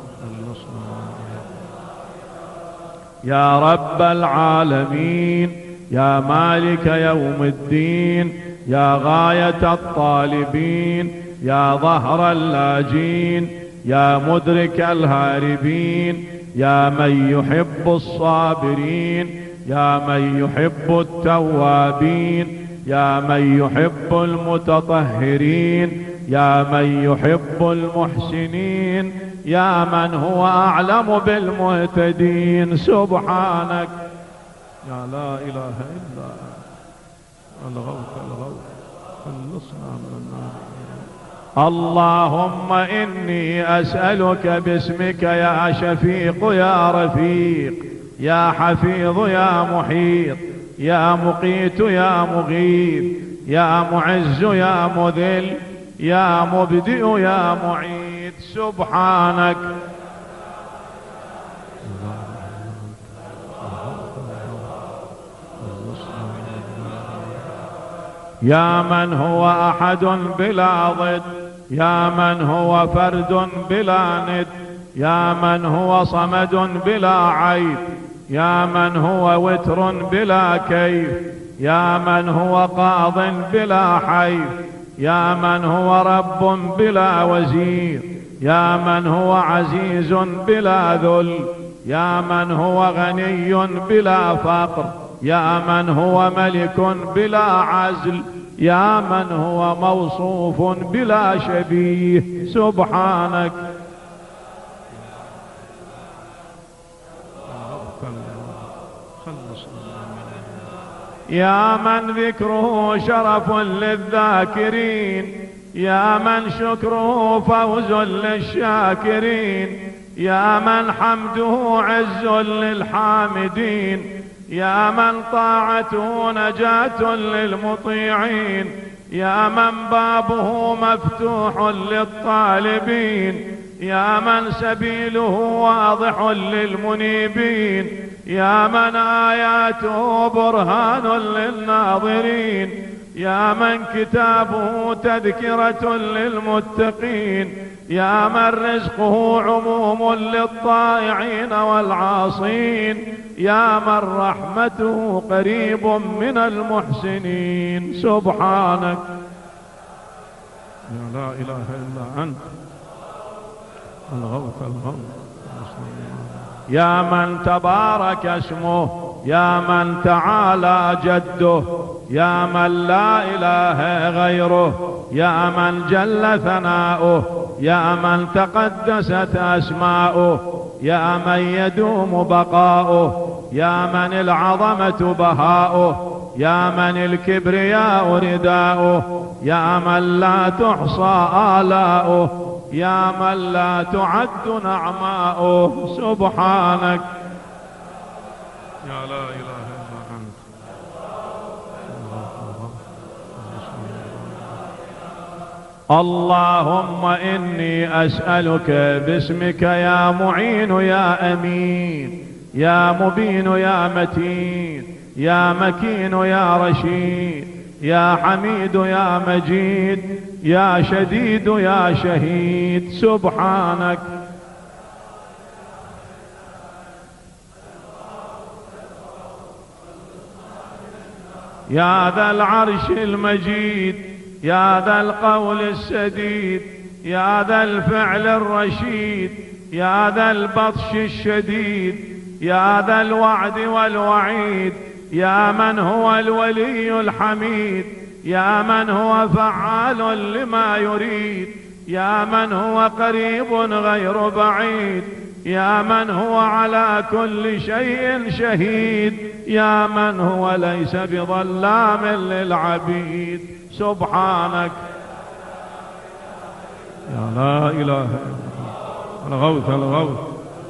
يا رب العالمين، يا مالك يوم الدين، يا غاية الطالبين، يا ظهر اللاجين، يا مدرك الهاربين، يا من يحب الصابرين، يا من يحب التوابين، يا من يحب المتطهرين، يا من يحب المحسنين، يا من هو أعلم بالمهتدين سبحانك. يا لا إله إلا أنت الغوث الغوث خلصنا من النار. اللهم إني أسألك باسمك يا شفيق يا رفيق، يا حفيظ يا محيط، يا مقيت يا مغيث، يا معز يا مذل، يا مبدئ يا معيد سبحانك. يا من هو أحد بلا ضد، يا من هو فرد بلا ند، يا من هو صمد بلا عيب، يا من هو وتر بلا كيف، يا من هو قاض بلا حيف، يا من هو رب بلا وزير، يا من هو عزيز بلا ذل، يا من هو غني بلا فقر، يا من هو ملك بلا عزل، يا من هو موصوف بلا شبيه سبحانك. يا من ذكره شرف للذاكرين، يا من شكره فوز للشاكرين، يا من حمده عز للحامدين، يا من طاعته نجاة للمطيعين، يا من بابه مفتوح للطالبين، يا من سبيله واضح للمنيبين، يا من آياته برهان للناظرين، يا من كتابه تذكرة للمتقين، يا من رزقه عموم للطائعين والعاصين، يا من رحمته قريب من المحسنين سبحانك. يا لا إله إلا أنت الغوث الغوث. يا من تبارك اسمه، يا من تعالى جده، يا من لا إله غيره، يا من جل ثناؤه، يا من تقدست أسماؤه، يا من يدوم بقاؤه، يا من العظمة بهاؤه، يا من الكبرياء رداؤه، يا من لا تحصى آلاؤه، يا من لا تعد نعماؤه. سبحانك يا لا إله إلا أنت. اللهم إني أسألك باسمك يا معين يا أمين، يا مبين يا متين، يا مكين يا رشيد، يا حميد يا مجيد، يا شديد يا شهيد. سبحانك يا ذا العرش المجيد، يا ذا القول السديد، يا ذا الفعل الرشيد، يا ذا البطش الشديد، يا ذا الوعد والوعيد، يا من هو الولي الحميد، يا من هو فعال لما يريد، يا من هو قريب غير بعيد، يا من هو على كل شيء شهيد، يا من هو ليس بظلام للعبيد. سبحانك يا لا إله إلا الغوث الغوث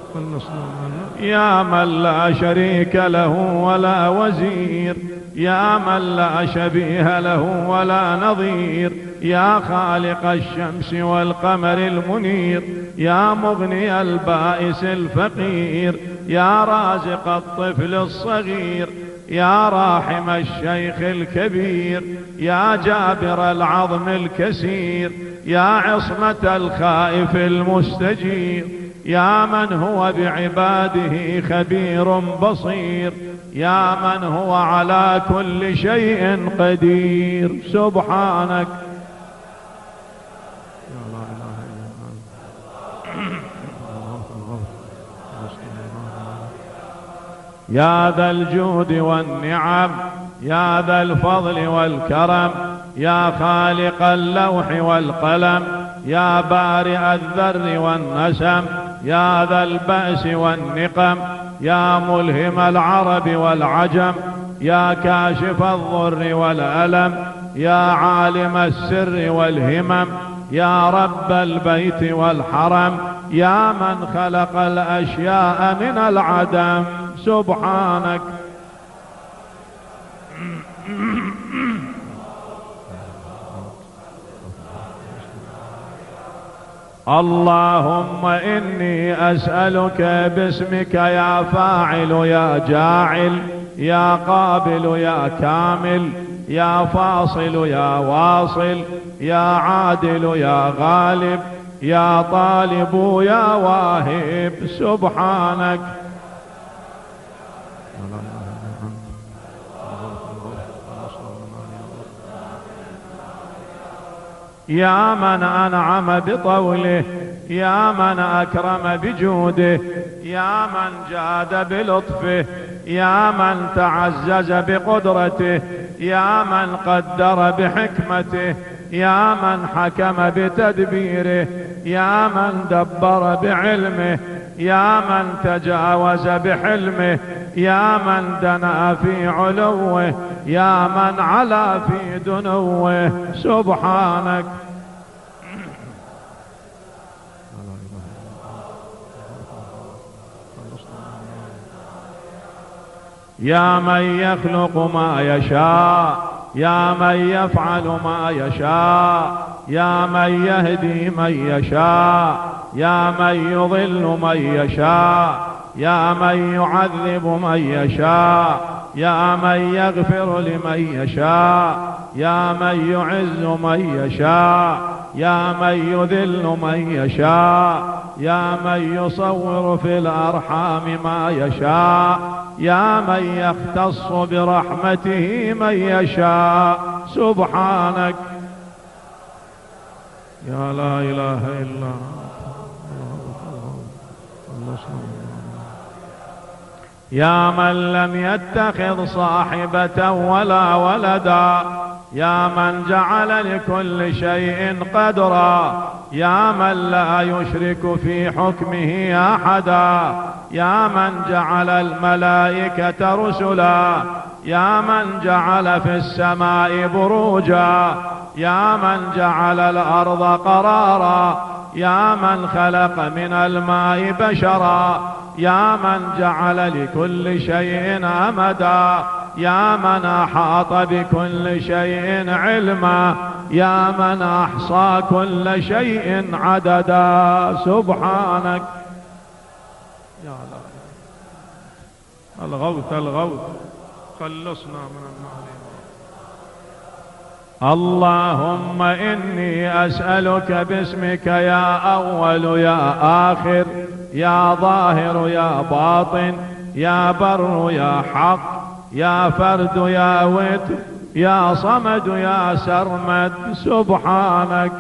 يا من لا شريك له ولا وزير، يا من لا شبيه له ولا نظير، يا خالق الشمس والقمر المنير، يا مغني البائس الفقير، يا رازق الطفل الصغير، يا راحم الشيخ الكبير، يا جابر العظم الكسير، يا عصمة الخائف المستجير، يا من هو بعباده خبير بصير، يا من هو على كل شيء قدير. سبحانك يا ذا الجود والنعم، يا ذا الفضل والكرم، يا خالق اللوح والقلم، يا بارئ الذر والنسم، يا ذا البأس والنقم، يا ملهم العرب والعجم، يا كاشف الضر والألم، يا عالم السر والهمم، يا رب البيت والحرم، يا من خلق الأشياء من العدم. سبحانك اللهم إني أسألك باسمك يا فاعل يا جاعل، يا قابل يا كامل، يا فاصل يا واصل، يا عادل يا غالب، يا طالب يا واهب. سبحانك يا من أنعم بطوله، يا من أكرم بجوده، يا من جاد بلطفه، يا من تعزز بقدرته، يا من قدر بحكمته، يا من حكم بتدبيره، يا من دبر بعلمه، يا من تجاوز بحلمه، يا من دنا في علوه، يا من علا في دنوه. سبحانك يا من يخلق ما يشاء، يا من يفعل ما يشاء، يا من يهدي من يشاء، يا من يضل من يشاء، يا من يعذب من يشاء، يا من يغفر لمن يشاء، يا من يعز من يشاء، يا من يذل من يشاء، يا من يصور في الأرحام ما يشاء، يا من يختص برحمته من يشاء. سبحانك يا لا إله إلا أنت. يا من لم يتخذ صاحبة ولا ولدا، يا من جعل لكل شيء قدرا، يا من لا يشرك في حكمه أحدا، يا من جعل الملائكة رسلا، يا من جعل في السماء بروجا، يا من جعل الأرض قرارا، يا من خلق من الماء بشرا، يا من جعل لكل شيء أمدا، يا من أحاط بكل شيء علما، يا من أحصى كل شيء عددا. سبحانك يا الله. الغوث الغوث خلصنا من النار. اللهم إني أسألك باسمك يا أول يا آخر، يا ظاهر يا باطن، يا بر يا حق، يا فرد يا وتر، يا صمد يا سرمد. سبحانك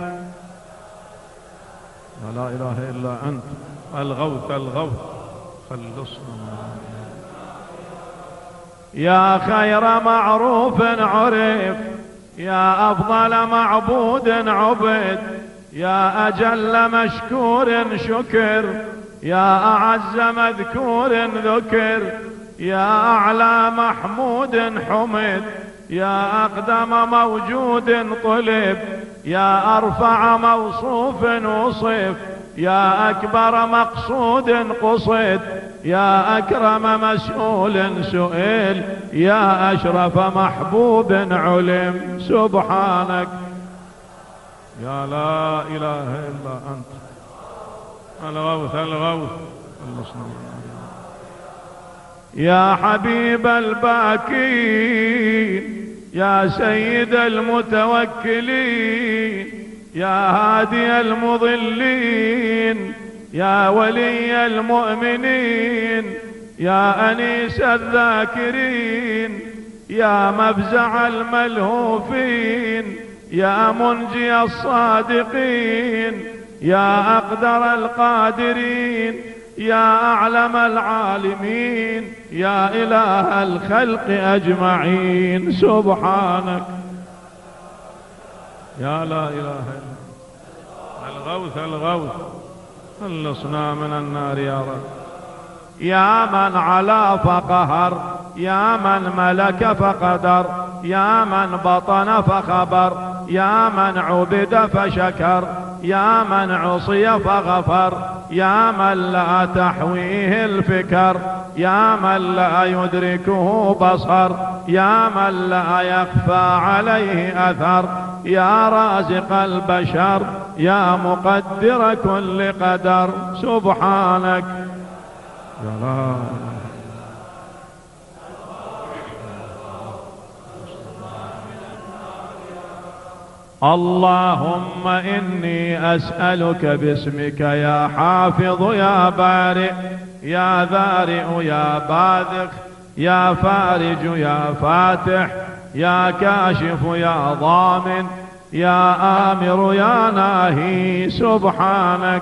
لا إله إلا أنت. الغوث الغوث خلصنا. يا خير معروف عرف، يا أفضل معبود عبد، يا أجل مشكور شكر، يا أعز مذكور ذكر، يا أعلى محمود حمد، يا أقدم موجود طلب، يا أرفع موصوف وصف، يا أكبر مقصود قصد، يا أكرم مسؤول سئل، يا أشرف محبوب علم. سبحانك يا لا إله إلا أنت. الغوث الغوث يا حبيب الباكين، يا سيد المتوكلين، يا هادي المضلين، يا ولي المؤمنين، يا أنيس الذاكرين، يا مفزع الملهوفين، يا منجي الصادقين، يا أقدر القادرين، يا أعلم العالمين، يا إله الخلق أجمعين. سبحانك يا لا إله إلا الغوث الغوث خلصنا من النار يا رب. يا من علا فقهر، يا من ملك فقدر، يا من بطن فخبر، يا من عبد فشكر، يا من عصي فغفر، يا من لا تحويه الفكر، يا من لا يدركه بصر، يا من لا يخفى عليه أثر، يا رازق البشر، يا مقدر كل قدر. سبحانك يا لا. اللهم إني أسألك باسمك يا حافظ يا بارئ، يا ذارئ يا باذخ، يا فارج يا فاتح، يا كاشف يا ضامن، يا آمر يا ناهي. سبحانك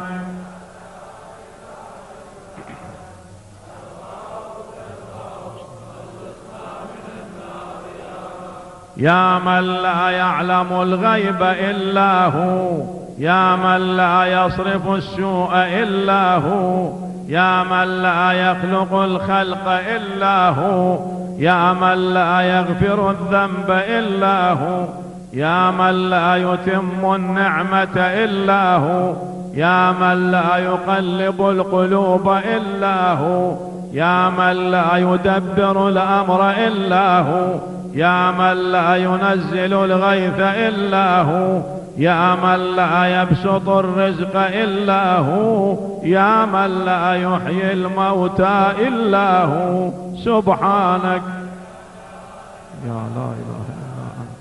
يا من لا يعلم الغيب إلا هو، يا من لا يصرف السوء إلا هو، يا من لا يخلق الخلق إلا هو، يا من لا يغفر الذنب إلا هو، يا من لا يتم النعمة إلا هو، يا من لا يقلب القلوب إلا هو، يا من لا يدبر الأمر إلا هو، يا من لا ينزل الغيث إلا هو، يا من لا يبسط الرزق إلا هو، يا من لا يحيي الموتى إلا هو. سبحانك يا لا إله إلا أنت.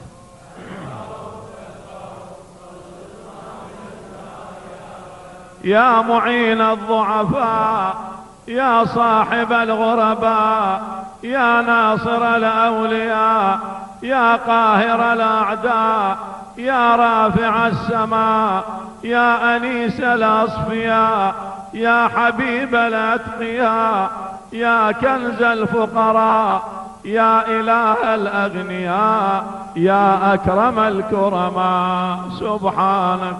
يا معين الضعفاء، يا صاحب الغرباء، يا ناصر الأولياء، يا قاهر الأعداء، يا رافع السماء، يا أنيس الأصفياء، يا حبيب الأتقياء، يا كنز الفقراء، يا إله الأغنياء، يا أكرم الكرماء. سبحانك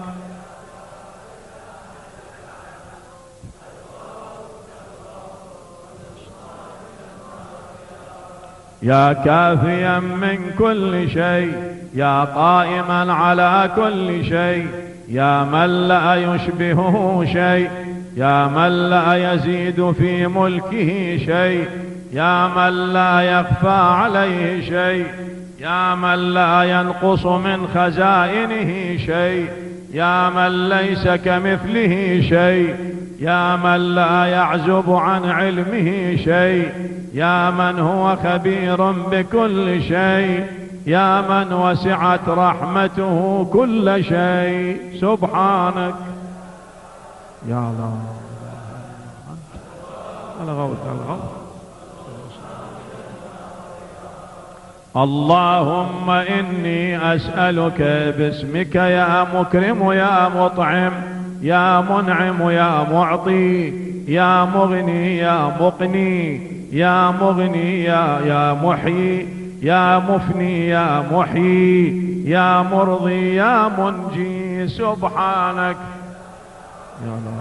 يا كافيا من كل شيء، يا قائما على كل شيء، يا من لا يشبهه شيء، يا من لا يزيد في ملكه شيء، يا من لا يخفى عليه شيء، يا من لا ينقص من خزائنه شيء، يا من ليس كمثله شيء، يا من لا يعزب عن علمه شيء، يا من هو خبير بكل شيء، يا من وسعت رحمته كل شيء. سبحانك يا الله. الغوث الغوث. اللهم إني أسألك باسمك يا مكرم يا مطعم يا منعم يا معطي يا مغني يا مقني يا مغني يا يا محيي يا مفني يا محيي يا مرضي يا منجي. سبحانك يا الله.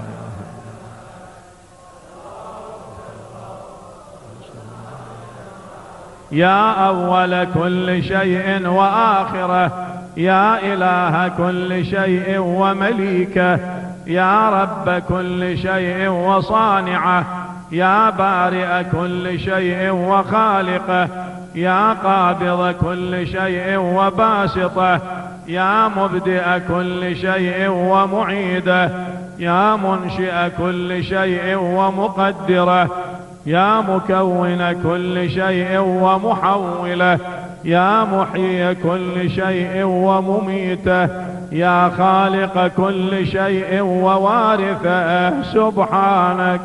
يا أول كل شيء وآخره، يا إله كل شيء ومليكه، يا رب كل شيء وصانعه، يا بارئ كل شيء وخالقه، يا قابض كل شيء وباسطه، يا مبدئ كل شيء ومعيده، يا منشئ كل شيء ومقدره، يا مكون كل شيء ومحوله، يا محيي كل شيء ومميته، يا خالق كل شيء ووارثه. سبحانك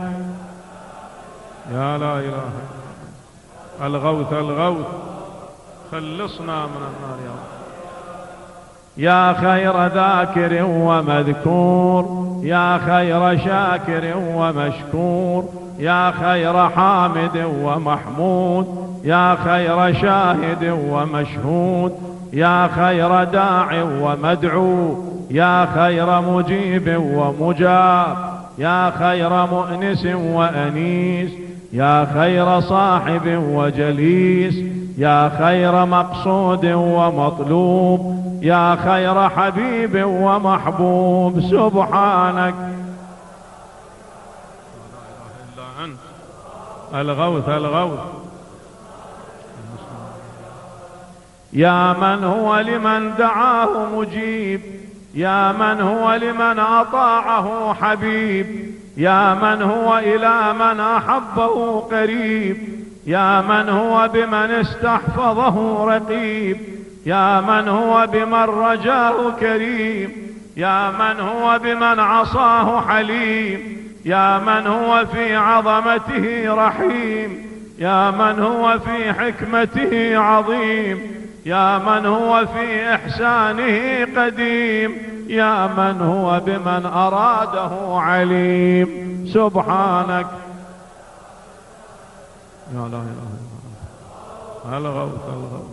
يا لا إله إلا الله. الغوث الغوث. خلصنا من النار يا رب. يا خير ذاكر ومذكور، يا خير شاكر ومشكور، يا خير حامد ومحمود، يا خير شاهد ومشهود، يا خير داع ومدعو، يا خير مجيب ومجاب، يا خير مؤنس وأنيس، يا خير صاحب وجليس، يا خير مقصود ومطلوب، يا خير حبيب ومحبوب. سبحانك الغوث الغوث. يا من هو لمن دعاه مجيب، يا من هو لمن أطاعه حبيب، يا من هو إلى من أحبه قريب، يا من هو بمن استحفظه رقيب، يا من هو بمن رجاه كريم، يا من هو بمن عصاه حليم، يا من هو في عظمته رحيم، يا من هو في حكمته عظيم، يا من هو في إحسانه قديم، يا من هو بمن أراده عليم. سبحانك يا لا إله إلا الله. الغوث الغوث.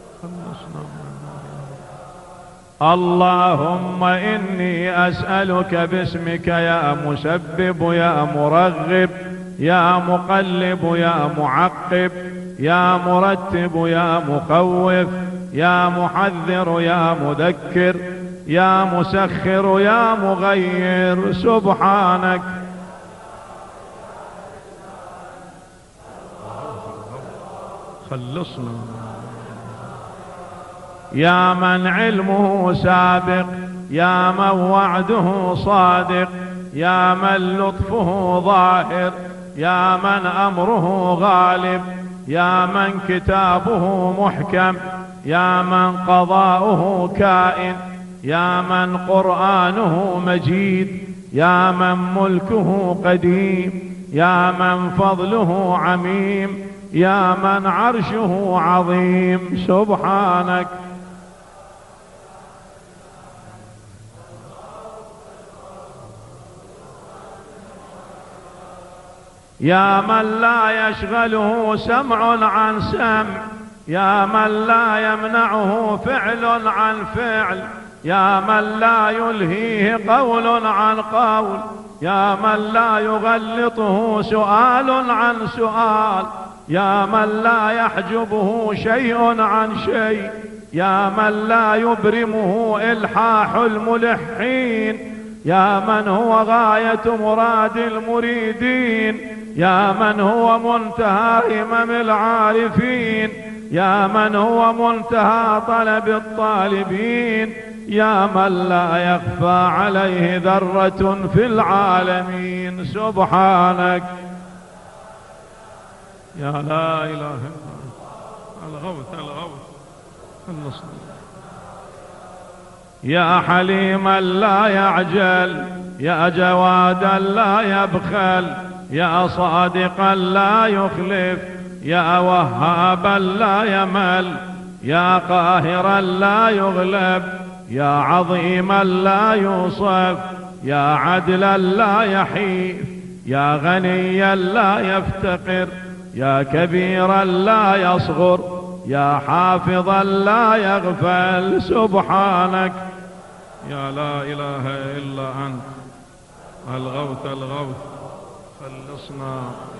اللهم إني أسألك باسمك يا مسبب يا مرغب يا مقلب يا معقب يا مرتب يا مخوف يا محذر يا مذكر يا مسخر يا مغير. سبحانك خلصنا. يا من علمه سابق، يا من وعده صادق، يا من لطفه ظاهر، يا من أمره غالب، يا من كتابه محكم، يا من قضاؤه كائن، يا من قرآنه مجيد، يا من ملكه قديم، يا من فضله عميم، يا من عرشه عظيم. سبحانك يا من لا يشغله سمع عن سمع، يا من لا يمنعه فعل عن فعل، يا من لا يلهيه قول عن قول، يا من لا يغلطه سؤال عن سؤال، يا من لا يحجبه شيء عن شيء، يا من لا يبرمه إلحاح الملحين، يا من هو غاية مراد المريدين، يا من هو منتهى همم العارفين، يا من هو منتهى طلب الطالبين، يا من لا يخفى عليه ذرة في العالمين. سبحانك يا لا إله إلا أنت الغوث الغوث النصر. يا حليما لا يعجل، يا جوادا لا يبخل، يا صادقا لا يخلف، يا وهابا لا يمل، يا قاهرا لا يغلب، يا عظيما لا يوصف، يا عدلا لا يحيف، يا غنيا لا يفتقر، يا كبيرا لا يصغر، يا حافظا لا يغفل. سبحانك يا لا إله إلا أنت الغوث الغوث خلصنا.